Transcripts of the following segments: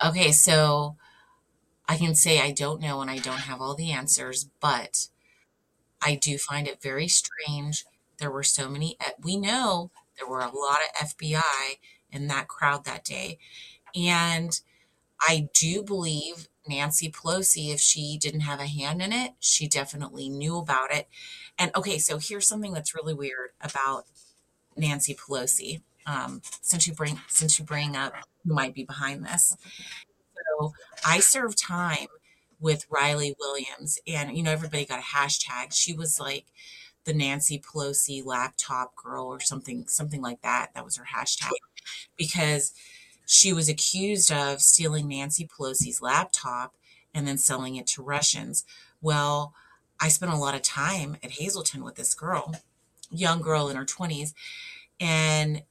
Okay, so I can say I don't know and I don't have all the answers, but I do find it very strange. There were so many, we know there were a lot of FBI in that crowd that day. And I do believe Nancy Pelosi, if she didn't have a hand in it, she definitely knew about it. And okay, so here's something that's really weird about Nancy Pelosi. Since you bring up who might be behind this. So I served time with Riley Williams, and everybody got a hashtag. She was like the Nancy Pelosi laptop girl or something like that. That was her hashtag because she was accused of stealing Nancy Pelosi's laptop and then selling it to Russians. Well, I spent a lot of time at Hazleton with this girl, young girl in her 20s, and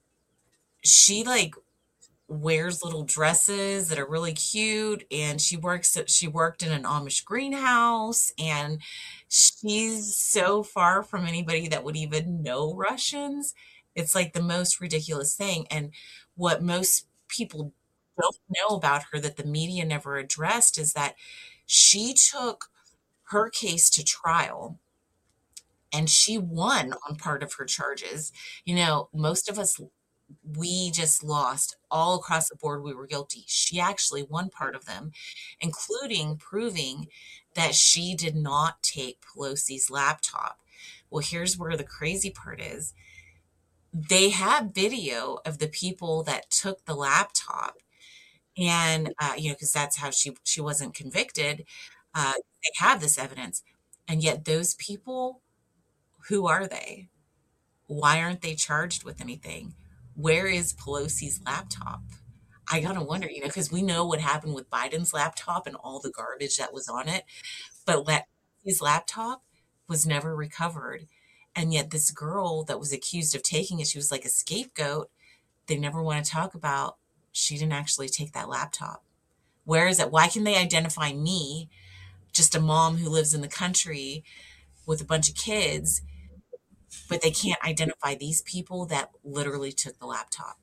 she like wears little dresses that are really cute, and she worked in an Amish greenhouse, and she's so far from anybody that would even know Russians. It's like the most ridiculous thing. And what most people don't know about her that the media never addressed is that she took her case to trial and she won on part of her charges. Most of us, we just lost all across the board. We were guilty. She actually won part of them, including proving that she did not take Pelosi's laptop. Well, here's where the crazy part is. They have video of the people that took the laptop, and because that's how she wasn't convicted. They have this evidence, and yet those people, who are they? Why aren't they charged with anything? Where is Pelosi's laptop? I gotta wonder, because we know what happened with Biden's laptop and all the garbage that was on it, but his laptop was never recovered. And yet, this girl that was accused of taking it, she was like a scapegoat. They never want to talk about she didn't actually take that laptop. Where is it? Why can they identify me, just a mom who lives in the country with a bunch of kids, but they can't identify these people that literally took the laptop?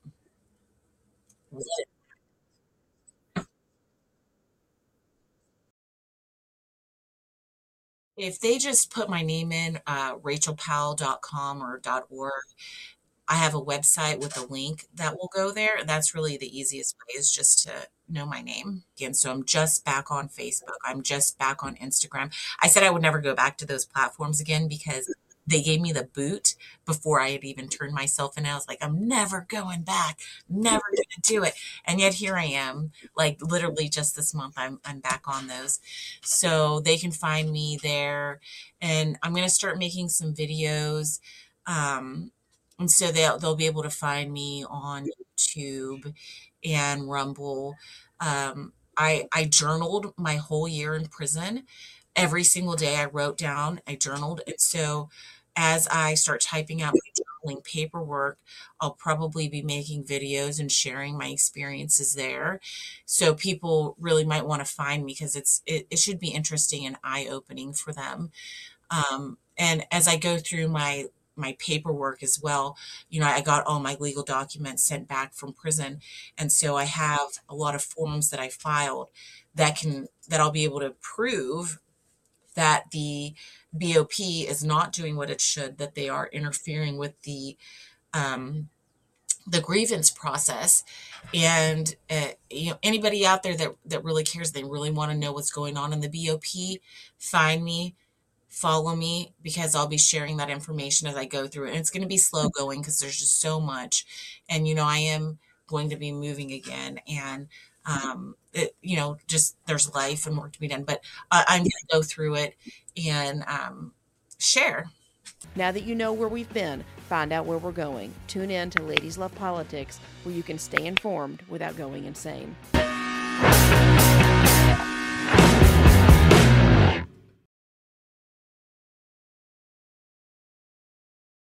If they just put my name in, rachelpowell.com or .org, I have a website with a link that will go there. That's really the easiest way, is just to know my name. Again, so I'm just back on Facebook. I'm just back on Instagram. I said I would never go back to those platforms again because they gave me the boot before I had even turned myself in. I was like, I'm never going back, never going to do it. And yet here I am, like literally just this month, I'm back on those. So they can find me there, and I'm going to start making some videos. Um, and so they'll be able to find me on YouTube and Rumble. I journaled my whole year in prison. Every single day I wrote down, I journaled. And so as I start typing out my journaling paperwork, I'll probably be making videos and sharing my experiences there. So people really might want to find me because it should be interesting and eye-opening for them. And as I go through my paperwork as well, I got all my legal documents sent back from prison, and so I have a lot of forms that I filed that I'll be able to prove that the BOP is not doing what it should, that they are interfering with um, the grievance process. And anybody out there that really cares, they really want to know what's going on in the BOP, find me, follow me, because I'll be sharing that information as I go through it. And it's going to be slow going because there's just so much. And, I am going to be moving again. And, just there's life and work to be done. But I'm going to go through it and share. Now that you know where we've been, find out where we're going. Tune in to Ladies Love Politics, where you can stay informed without going insane.